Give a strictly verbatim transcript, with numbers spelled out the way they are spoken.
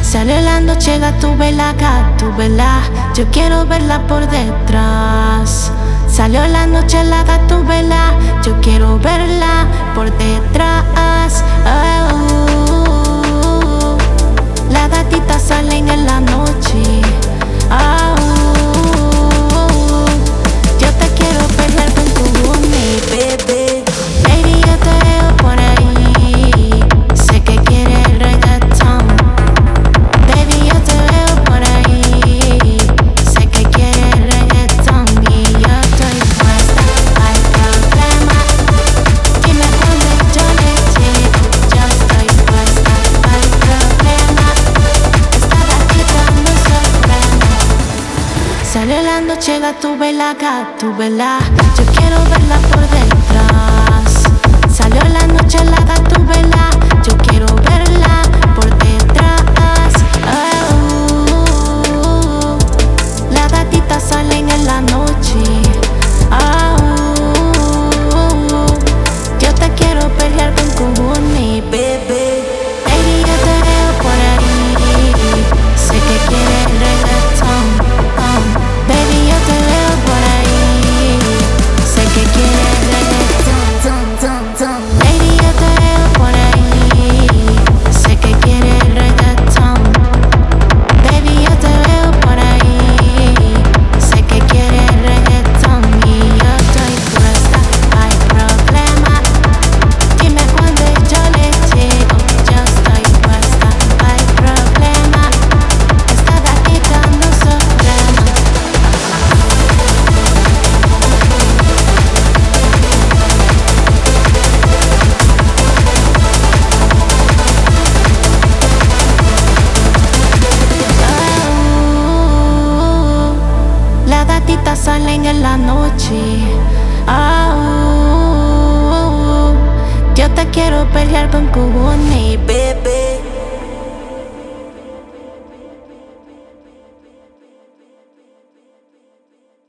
Salió la noche, Gatúbela, Gatúbela, yo quiero verla por detrás. Salió la noche, la Gatúbela, yo quiero verla por detrás. Oh, las gatitas salen en la noche. Oh, yo te quiero pelear con tu booty, bebé. Baby, yo te veo por ahí, sé que quieres reggaetón. Baby, yo te veo por ahí, sé que quieres reggaetón. Y yo estoy puesta, hay problema. Dime cuando yo le llego, yo estoy puesta, hay problema. Esta gatita no sorprende. Salió la noche, Gatúbela, Gatúbela, yo quiero verla por detrás. Salió la noche, la Gatúbela, yo quiero verla por detrás. Oh, las gatitas salen en la noche. Oh, yo te quiero pelear con Kubuni, bebé. Baby, yo te veo por ahí, sé que quieres reggaetón. Oh, baby, yo te veo por ahí, sé que quieres reggaetón. Baby, yo te veo por ahí, sé que quieres reggaetón. Baby, yo te veo por ahí, sé que quieres reggaetón. Y yo estoy puesta, hay problema. Dime cuando yo le llego, yo estoy puesta, hay problema. Esta gatita no sorprende. Oh, las gatitas salen en la noche. Oh, yo te quiero pelear con Kubuni, baby.